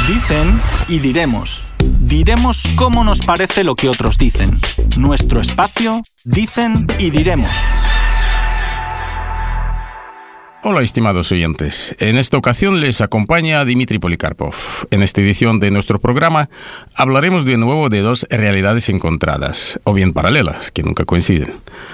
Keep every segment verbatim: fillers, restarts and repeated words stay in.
Dicen y diremos. Diremos cómo nos parece lo que otros dicen. Nuestro espacio, dicen y diremos. Hola, estimados oyentes. En esta ocasión les acompaña Dmitry Polikarpov. En esta edición de nuestro programa hablaremos de nuevo de dos realidades encontradas, o bien paralelas, que nunca coinciden.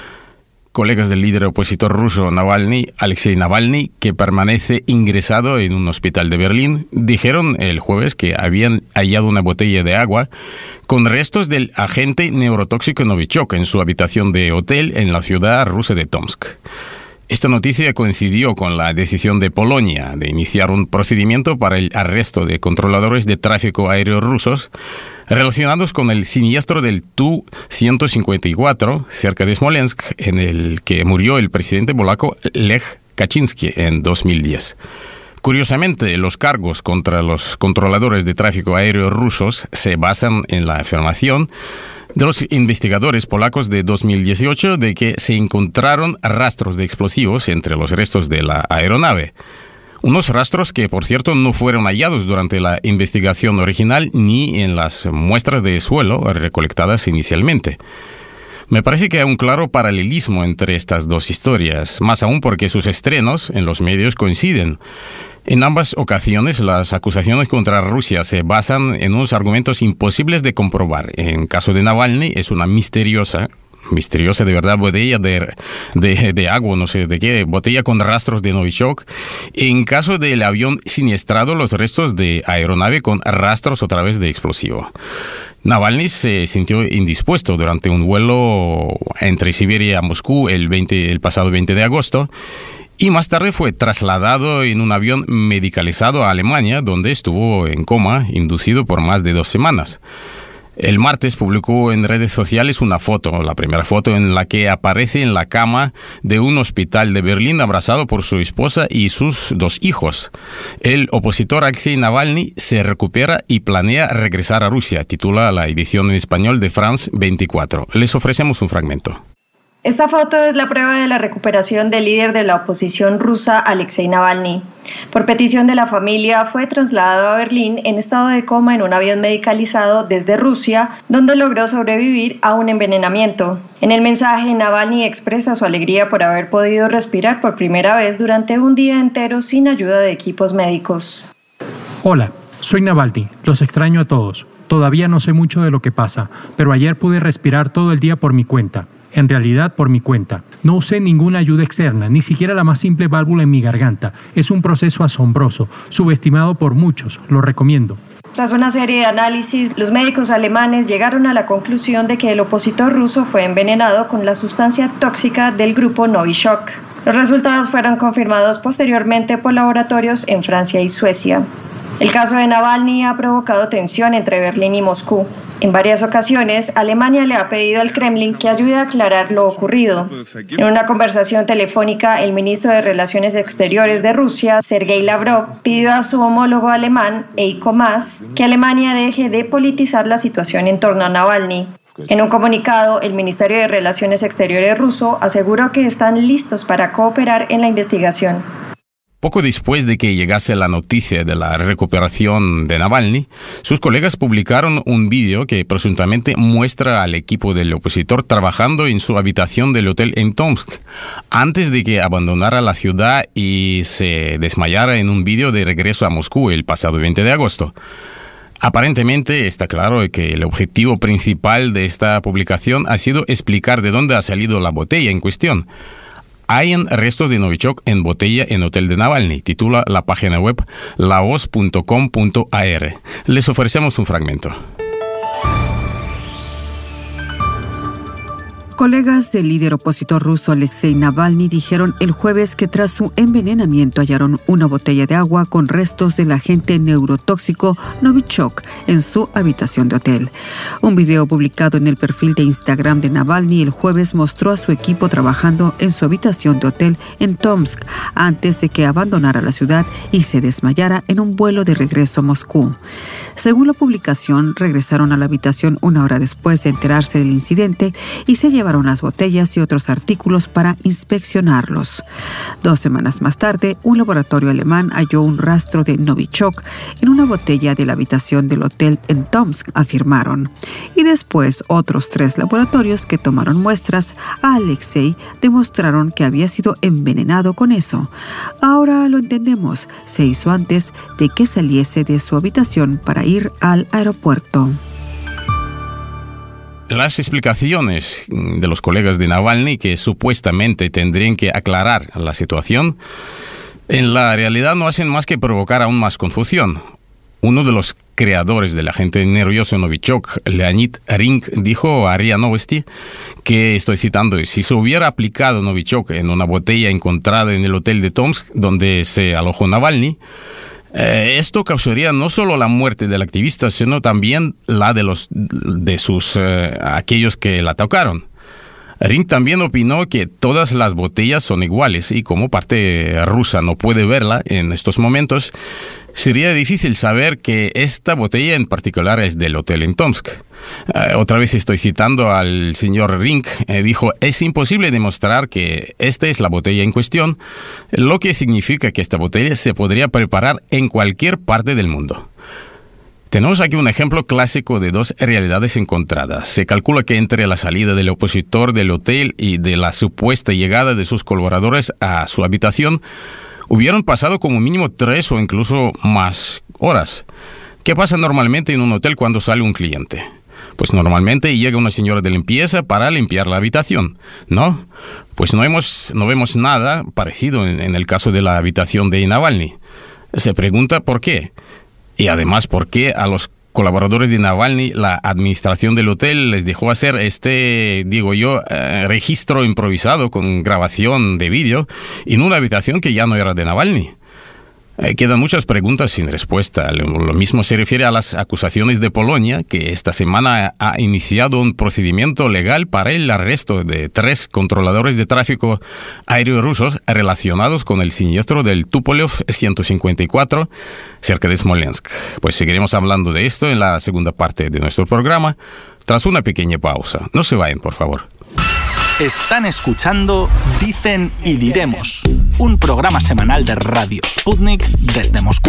Colegas del líder opositor ruso Navalny, Alexei Navalny, que permanece ingresado en un hospital de Berlín, dijeron el jueves que habían hallado una botella de agua con restos del agente neurotóxico Novichok en su habitación de hotel en la ciudad rusa de Tomsk. Esta noticia coincidió con la decisión de Polonia de iniciar un procedimiento para el arresto de controladores de tráfico aéreo rusos relacionados con el siniestro del Tu ciento cincuenta y cuatro cerca de Smolensk, en el que murió el presidente polaco Lech Kaczynski en dos mil diez. Curiosamente, los cargos contra los controladores de tráfico aéreo rusos se basan en la afirmación de los investigadores polacos de dos mil dieciocho de que se encontraron rastros de explosivos entre los restos de la aeronave. Unos rastros que, por cierto, no fueron hallados durante la investigación original ni en las muestras de suelo recolectadas inicialmente. Me parece que hay un claro paralelismo entre estas dos historias, más aún porque sus estrenos en los medios coinciden. En ambas ocasiones, las acusaciones contra Rusia se basan en unos argumentos imposibles de comprobar. En caso de Navalny, es una misteriosa, misteriosa de verdad botella de, de, de agua, no sé de qué, botella con rastros de Novichok. En caso del avión siniestrado, los restos de aeronave con rastros otra vez de explosivo. Navalny se sintió indispuesto durante un vuelo entre Siberia a Moscú el, veinte, el pasado veinte de agosto. Y más tarde fue trasladado en un avión medicalizado a Alemania, donde estuvo en coma, inducido por más de dos semanas. El martes publicó en redes sociales una foto, la primera foto en la que aparece en la cama de un hospital de Berlín abrazado por su esposa y sus dos hijos. El opositor Alexei Navalny se recupera y planea regresar a Rusia, titula la edición en español de France veinticuatro. Les ofrecemos un fragmento. Esta foto es la prueba de la recuperación del líder de la oposición rusa, Alexei Navalny. Por petición de la familia, fue trasladado a Berlín en estado de coma en un avión medicalizado desde Rusia, donde logró sobrevivir a un envenenamiento. En el mensaje, Navalny expresa su alegría por haber podido respirar por primera vez durante un día entero sin ayuda de equipos médicos. Hola, soy Navalny. Los extraño a todos. Todavía no sé mucho de lo que pasa, pero ayer pude respirar todo el día por mi cuenta. En realidad, por mi cuenta. No usé ninguna ayuda externa, ni siquiera la más simple válvula en mi garganta. Es un proceso asombroso, subestimado por muchos. Lo recomiendo. Tras una serie de análisis, los médicos alemanes llegaron a la conclusión de que el opositor ruso fue envenenado con la sustancia tóxica del grupo Novichok. Los resultados fueron confirmados posteriormente por laboratorios en Francia y Suecia. El caso de Navalny ha provocado tensión entre Berlín y Moscú. En varias ocasiones, Alemania le ha pedido al Kremlin que ayude a aclarar lo ocurrido. En una conversación telefónica, el ministro de Relaciones Exteriores de Rusia, Sergei Lavrov, pidió a su homólogo alemán, Heiko Maas, que Alemania deje de politizar la situación en torno a Navalny. En un comunicado, el Ministerio de Relaciones Exteriores ruso aseguró que están listos para cooperar en la investigación. Poco después de que llegase la noticia de la recuperación de Navalny, sus colegas publicaron un vídeo que presuntamente muestra al equipo del opositor trabajando en su habitación del hotel en Tomsk, antes de que abandonara la ciudad y se desmayara en un vídeo de regreso a Moscú el pasado veinte de agosto. Aparentemente está claro que el objetivo principal de esta publicación ha sido explicar de dónde ha salido la botella en cuestión. Hay restos de Novichok en botella en hotel de Navalny, titula la página web laos punto com punto a r. Les ofrecemos un fragmento. Colegas del líder opositor ruso Alexei Navalny dijeron el jueves que tras su envenenamiento hallaron una botella de agua con restos del agente neurotóxico Novichok en su habitación de hotel. Un video publicado en el perfil de Instagram de Navalny el jueves mostró a su equipo trabajando en su habitación de hotel en Tomsk antes de que abandonara la ciudad y se desmayara en un vuelo de regreso a Moscú. Según la publicación, regresaron a la habitación una hora después de enterarse del incidente y se llevaron llevaron las botellas y otros artículos para inspeccionarlos. Dos semanas más tarde, un laboratorio alemán halló un rastro de Novichok en una botella de la habitación del hotel en Tomsk, afirmaron. Y después, otros tres laboratorios que tomaron muestras a Alexei demostraron que había sido envenenado con eso. Ahora lo entendemos, se hizo antes de que saliese de su habitación para ir al aeropuerto. Las explicaciones de los colegas de Navalny, que supuestamente tendrían que aclarar la situación, en la realidad no hacen más que provocar aún más confusión. Uno de los creadores del agente nervioso Novichok, Leonid Rink, dijo a R I A Novosti que, estoy citando, si se hubiera aplicado Novichok en una botella encontrada en el hotel de Tomsk, donde se alojó Navalny, Eh, esto causaría no solo la muerte del activista, sino también la de los de sus eh, aquellos que la tocaron. Rink también opinó que todas las botellas son iguales y como parte rusa no puede verla en estos momentos, sería difícil saber que esta botella en particular es del hotel en Tomsk. Eh, otra vez estoy citando al señor Rink, eh, dijo, es imposible demostrar que esta es la botella en cuestión, lo que significa que esta botella se podría preparar en cualquier parte del mundo. Tenemos aquí un ejemplo clásico de dos realidades encontradas. Se calcula que entre la salida del opositor del hotel y de la supuesta llegada de sus colaboradores a su habitación, hubieran pasado como mínimo tres o incluso más horas. ¿Qué pasa normalmente en un hotel cuando sale un cliente? Pues normalmente llega una señora de limpieza para limpiar la habitación, ¿no? Pues no, hemos, no vemos nada parecido en, en el caso de la habitación de Navalny. Se pregunta por qué. Y además, ¿por qué a los colaboradores de Navalny la administración del hotel les dejó hacer este, digo yo, eh, registro improvisado con grabación de vídeo en una habitación que ya no era de Navalny? Eh, quedan muchas preguntas sin respuesta. Lo, lo mismo se refiere a las acusaciones de Polonia, que esta semana ha iniciado un procedimiento legal para el arresto de tres controladores de tráfico aéreo rusos relacionados con el siniestro del Tupolev ciento cincuenta y cuatro cerca de Smolensk. Pues seguiremos hablando de esto en la segunda parte de nuestro programa, tras una pequeña pausa. No se vayan, por favor. Están escuchando Dicen y Diremos, un programa semanal de Radio Sputnik desde Moscú.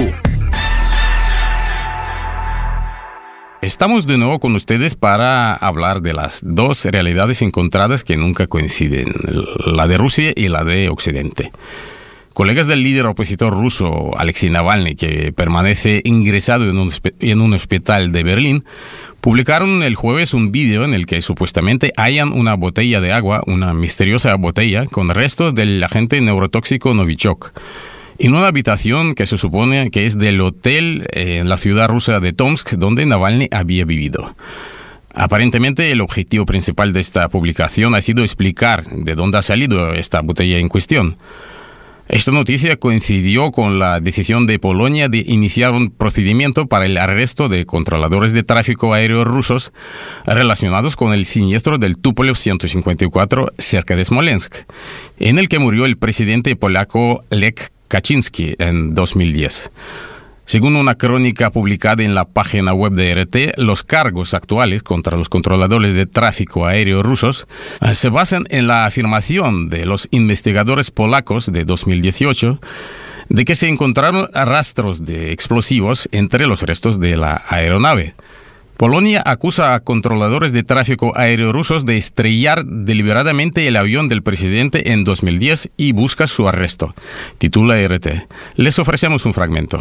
Estamos de nuevo con ustedes para hablar de las dos realidades encontradas que nunca coinciden, la de Rusia y la de Occidente. Colegas del líder opositor ruso Alexei Navalny, que permanece ingresado en un, en un hospital de Berlín, publicaron el jueves un vídeo en el que supuestamente hallan una botella de agua, una misteriosa botella, con restos del agente neurotóxico Novichok, en una habitación que se supone que es del hotel en la ciudad rusa de Tomsk, donde Navalny había vivido. Aparentemente, el objetivo principal de esta publicación ha sido explicar de dónde ha salido esta botella en cuestión. Esta noticia coincidió con la decisión de Polonia de iniciar un procedimiento para el arresto de controladores de tráfico aéreo rusos relacionados con el siniestro del Tupolev ciento cincuenta y cuatro cerca de Smolensk, en el que murió el presidente polaco Lech Kaczynski en dos mil diez. Según una crónica publicada en la página web de R T, los cargos actuales contra los controladores de tráfico aéreo rusos se basan en la afirmación de los investigadores polacos de dos mil dieciocho de que se encontraron rastros de explosivos entre los restos de la aeronave. Polonia acusa a controladores de tráfico aéreo rusos de estrellar deliberadamente el avión del presidente en dos mil diez y busca su arresto, titula R T. Les ofrecemos un fragmento.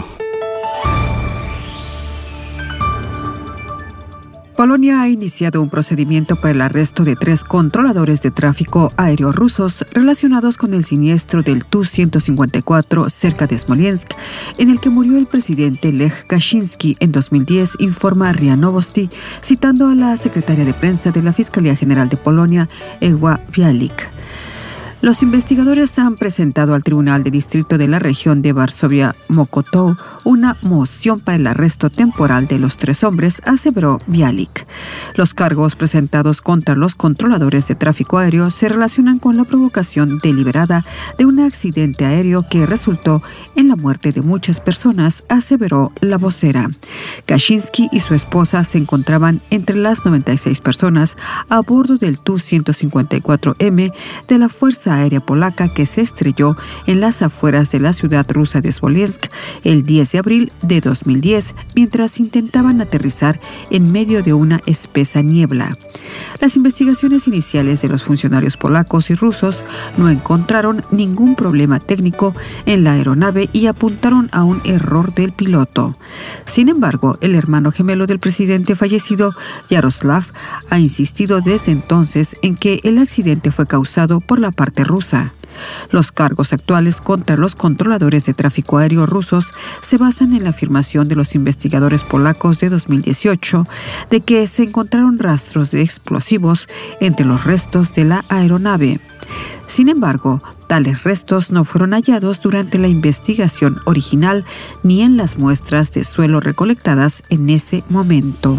Polonia ha iniciado un procedimiento para el arresto de tres controladores de tráfico aéreo rusos relacionados con el siniestro del Tu ciento cincuenta y cuatro cerca de Smolensk, en el que murió el presidente Lech Kaczynski en dos mil diez, informa R I A Novosti, citando a la secretaria de prensa de la Fiscalía General de Polonia, Ewa Bialik. Los investigadores han presentado al Tribunal de Distrito de la región de Varsovia-Mokotów una moción para el arresto temporal de los tres hombres, aseveró Bialik. Los cargos presentados contra los controladores de tráfico aéreo se relacionan con la provocación deliberada de un accidente aéreo que resultó en la muerte de muchas personas, aseveró la vocera. Kaczynski y su esposa se encontraban entre las noventa y seis personas a bordo del Tu ciento cincuenta y cuatro eme de la Fuerza Aérea Polaca que se estrelló en las afueras de la ciudad rusa de Smolensk el diez de abril de dos mil diez, mientras intentaban aterrizar en medio de una espesa niebla. Las investigaciones iniciales de los funcionarios polacos y rusos no encontraron ningún problema técnico en la aeronave y apuntaron a un error del piloto. Sin embargo, el hermano gemelo del presidente fallecido, Yaroslav, ha insistido desde entonces en que el accidente fue causado por la parte rusa. Los cargos actuales contra los controladores de tráfico aéreo rusos se basan en la afirmación de los investigadores polacos de dos mil dieciocho de que se encontraron rastros de explosivos entre los restos de la aeronave. Sin embargo, tales restos no fueron hallados durante la investigación original ni en las muestras de suelo recolectadas en ese momento.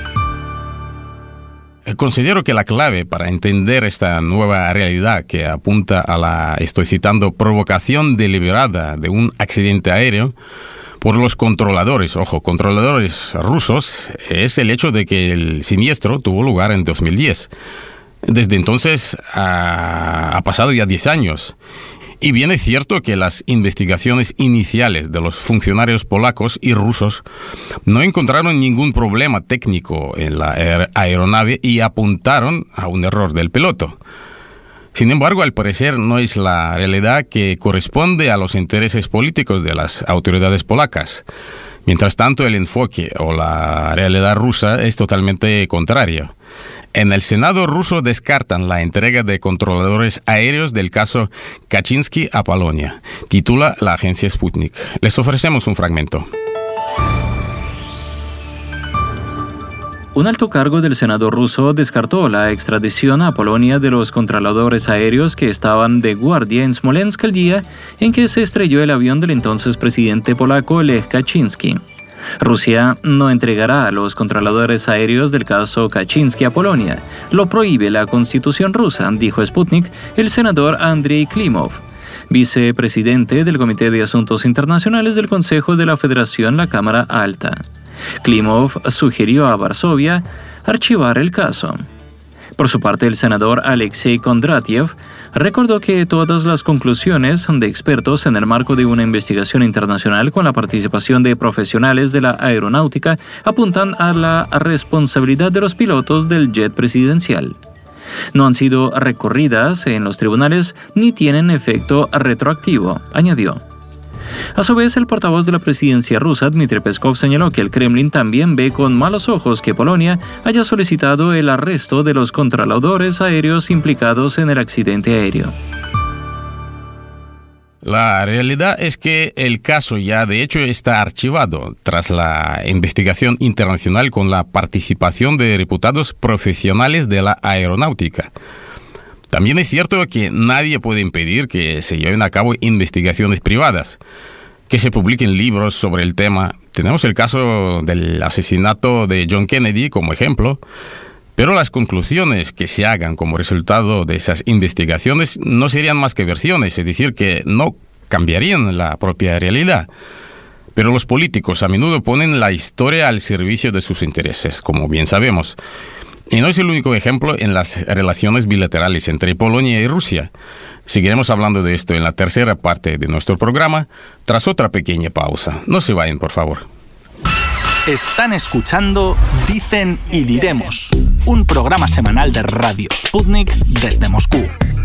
Considero que la clave para entender esta nueva realidad que apunta a la, estoy citando, provocación deliberada de un accidente aéreo por los controladores, ojo, controladores rusos, es el hecho de que el siniestro tuvo lugar en dos mil diez. Desde entonces ha, ha pasado ya diez años. Y bien es cierto que las investigaciones iniciales de los funcionarios polacos y rusos no encontraron ningún problema técnico en la aer- aeronave y apuntaron a un error del piloto. Sin embargo, al parecer no es la realidad que corresponde a los intereses políticos de las autoridades polacas. Mientras tanto, el enfoque o la realidad rusa es totalmente contrario. En el Senado ruso descartan la entrega de controladores aéreos del caso Kaczynski a Polonia, titula la agencia Sputnik. Les ofrecemos un fragmento. Un alto cargo del Senado ruso descartó la extradición a Polonia de los controladores aéreos que estaban de guardia en Smolensk el día en que se estrelló el avión del entonces presidente polaco Lech Kaczynski. Rusia no entregará a los controladores aéreos del caso Kaczynski a Polonia. Lo prohíbe la Constitución rusa, dijo Sputnik el senador Andriy Klimov, vicepresidente del Comité de Asuntos Internacionales del Consejo de la Federación, la Cámara Alta. Klimov sugirió a Varsovia archivar el caso. Por su parte, el senador Alexei Kondratiev recordó que todas las conclusiones de expertos en el marco de una investigación internacional con la participación de profesionales de la aeronáutica apuntan a la responsabilidad de los pilotos del jet presidencial. No han sido recurridas en los tribunales ni tienen efecto retroactivo, añadió. A su vez, el portavoz de la presidencia rusa, Dmitry Peskov, señaló que el Kremlin también ve con malos ojos que Polonia haya solicitado el arresto de los controladores aéreos implicados en el accidente aéreo. La realidad es que el caso ya de hecho está archivado tras la investigación internacional con la participación de reputados profesionales de la aeronáutica. También es cierto que nadie puede impedir que se lleven a cabo investigaciones privadas, que se publiquen libros sobre el tema. Tenemos el caso del asesinato de John Kennedy como ejemplo, pero las conclusiones que se hagan como resultado de esas investigaciones no serían más que versiones, es decir, que no cambiarían la propia realidad. Pero los políticos a menudo ponen la historia al servicio de sus intereses, como bien sabemos. Y no es el único ejemplo en las relaciones bilaterales entre Polonia y Rusia. Seguiremos hablando de esto en la tercera parte de nuestro programa, tras otra pequeña pausa. No se vayan, por favor. Están escuchando Dicen y Diremos, un programa semanal de Radio Sputnik desde Moscú.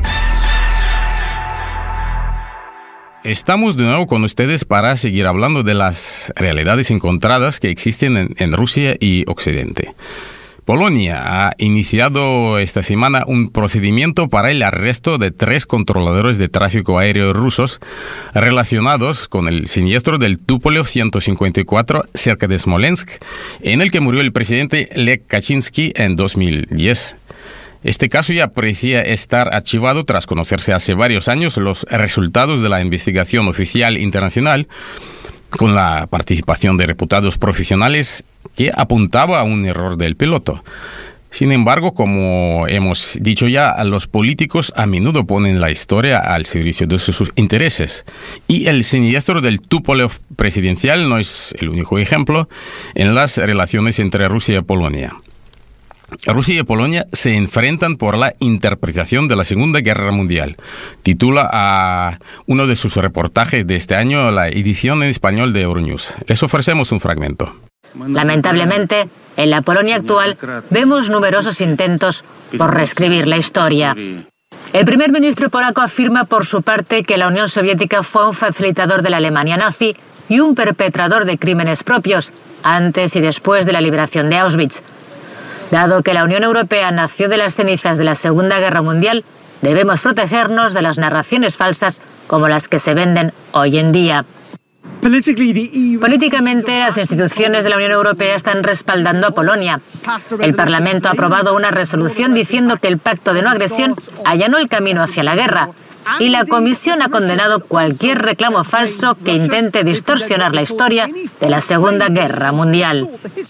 Estamos de nuevo con ustedes para seguir hablando de las realidades encontradas que existen en, en Rusia y Occidente. Polonia ha iniciado esta semana un procedimiento para el arresto de tres controladores de tráfico aéreo rusos relacionados con el siniestro del Tupolev ciento cincuenta y cuatro cerca de Smolensk, en el que murió el presidente Lech Kaczynski en dos mil diez. Este caso ya parecía estar archivado tras conocerse hace varios años los resultados de la investigación oficial internacional con la participación de reputados profesionales que apuntaba a un error del piloto. Sin embargo, como hemos dicho ya, los políticos a menudo ponen la historia al servicio de sus intereses. Y el siniestro del Tupolev presidencial no es el único ejemplo en las relaciones entre Rusia y Polonia. Rusia y Polonia se enfrentan por la interpretación de la Segunda Guerra Mundial. Titula a uno de sus reportajes de este año la edición en español de Euronews. Les ofrecemos un fragmento. Lamentablemente, en la Polonia actual vemos numerosos intentos por reescribir la historia. El primer ministro polaco afirma por su parte que la Unión Soviética fue un facilitador de la Alemania nazi y un perpetrador de crímenes propios antes y después de la liberación de Auschwitz. Dado que la Unión Europea nació de las cenizas de la Segunda Guerra Mundial, debemos protegernos de las narraciones falsas como las que se venden hoy en día. Políticamente, las instituciones de la Unión Europea están respaldando a Polonia. El Parlamento ha aprobado una resolución diciendo que el pacto de no agresión allanó el camino hacia la guerra. Y la Comisión ha condenado cualquier reclamo falso que intente distorsionar la historia de la Segunda Guerra Mundial.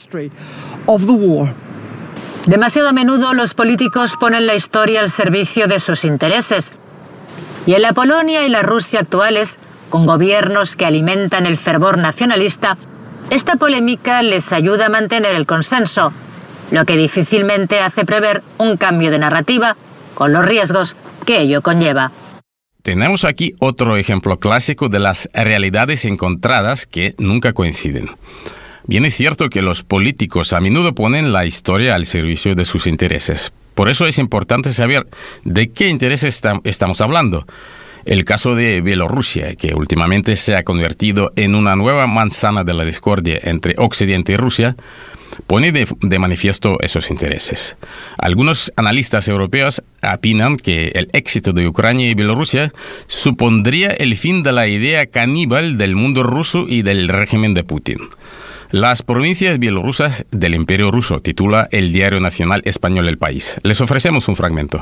Demasiado a menudo los políticos ponen la historia al servicio de sus intereses. Y en la Polonia y la Rusia actuales, con gobiernos que alimentan el fervor nacionalista, esta polémica les ayuda a mantener el consenso, lo que difícilmente hace prever un cambio de narrativa con los riesgos que ello conlleva. Tenemos aquí otro ejemplo clásico de las realidades encontradas que nunca coinciden. Bien es cierto que los políticos a menudo ponen la historia al servicio de sus intereses. Por eso es importante saber de qué intereses tam- estamos hablando. El caso de Bielorrusia, que últimamente se ha convertido en una nueva manzana de la discordia entre Occidente y Rusia, pone de, de manifiesto esos intereses. Algunos analistas europeos opinan que el éxito de Ucrania y Bielorrusia supondría el fin de la idea caníbal del mundo ruso y del régimen de Putin. Las provincias bielorrusas del Imperio Ruso, titula el diario nacional español El País. Les ofrecemos un fragmento.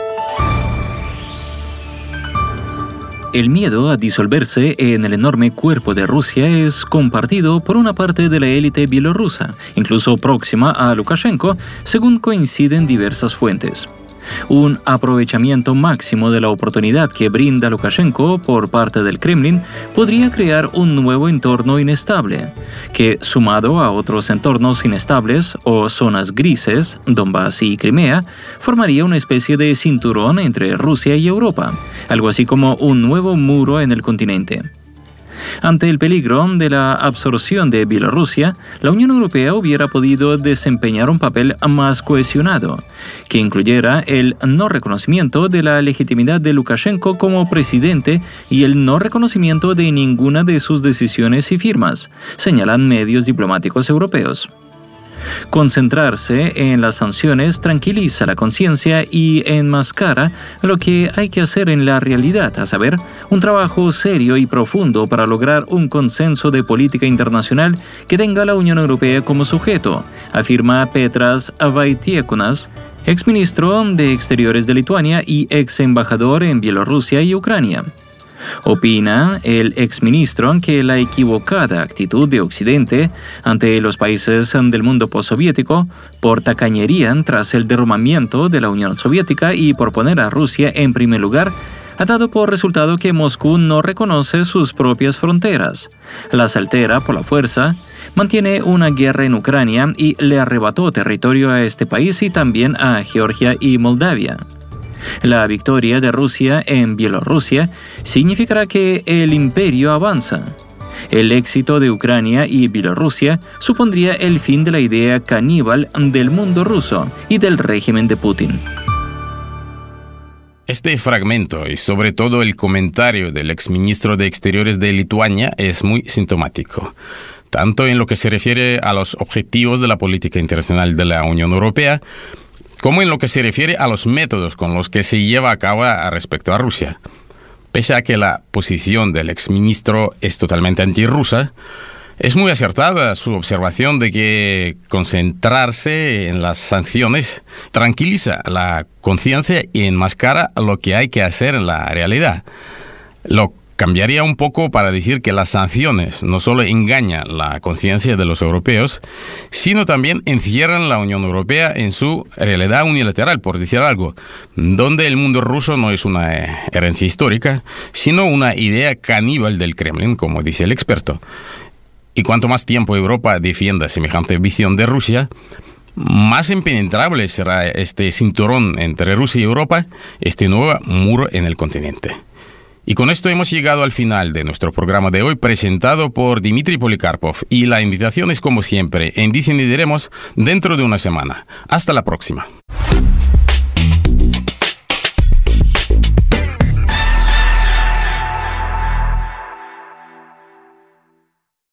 El miedo a disolverse en el enorme cuerpo de Rusia es compartido por una parte de la élite bielorrusa, incluso próxima a Lukashenko, según coinciden diversas fuentes. Un aprovechamiento máximo de la oportunidad que brinda Lukashenko por parte del Kremlin podría crear un nuevo entorno inestable, que, sumado a otros entornos inestables o zonas grises, Donbass y Crimea, formaría una especie de cinturón entre Rusia y Europa, algo así como un nuevo muro en el continente. Ante el peligro de la absorción de Bielorrusia, la Unión Europea hubiera podido desempeñar un papel más cohesionado, que incluyera el no reconocimiento de la legitimidad de Lukashenko como presidente y el no reconocimiento de ninguna de sus decisiones y firmas, señalan medios diplomáticos europeos. Concentrarse en las sanciones tranquiliza la conciencia y enmascara lo que hay que hacer en la realidad, a saber, un trabajo serio y profundo para lograr un consenso de política internacional que tenga la Unión Europea como sujeto, afirma Petras Vaitiekunas, exministro de Exteriores de Lituania y ex embajador en Bielorrusia y Ucrania. Opina el exministro que la equivocada actitud de Occidente ante los países del mundo postsoviético, por tacañería tras el derrumbamiento de la Unión Soviética y por poner a Rusia en primer lugar, ha dado por resultado que Moscú no reconoce sus propias fronteras, las altera por la fuerza, mantiene una guerra en Ucrania y le arrebató territorio a este país y también a Georgia y Moldavia. La victoria de Rusia en Bielorrusia significará que el imperio avanza. El éxito de Ucrania y Bielorrusia supondría el fin de la idea caníbal del mundo ruso y del régimen de Putin. Este fragmento y sobre todo el comentario del exministro de Exteriores de Lituania es muy sintomático, tanto en lo que se refiere a los objetivos de la política internacional de la Unión Europea, como en lo que se refiere a los métodos con los que se lleva a cabo respecto a Rusia. Pese a que la posición del exministro es totalmente antirrusa, Es muy acertada su observación de que concentrarse en las sanciones tranquiliza la conciencia y enmascara lo que hay que hacer en la realidad. Lo cambiaría un poco para decir que las sanciones no solo engañan la conciencia de los europeos, sino también encierran la Unión Europea en su realidad unilateral, por decir algo, donde el mundo ruso no es una herencia histórica, sino una idea caníbal del Kremlin, como dice el experto. Y cuanto más tiempo Europa defienda semejante visión de Rusia, más impenetrable será este cinturón entre Rusia y Europa, este nuevo muro en el continente. Y con esto hemos llegado al final de nuestro programa de hoy, presentado por Dmitry Polikarpov. Y la invitación es, como siempre, en Dicen y Diremos dentro de una semana. Hasta la próxima.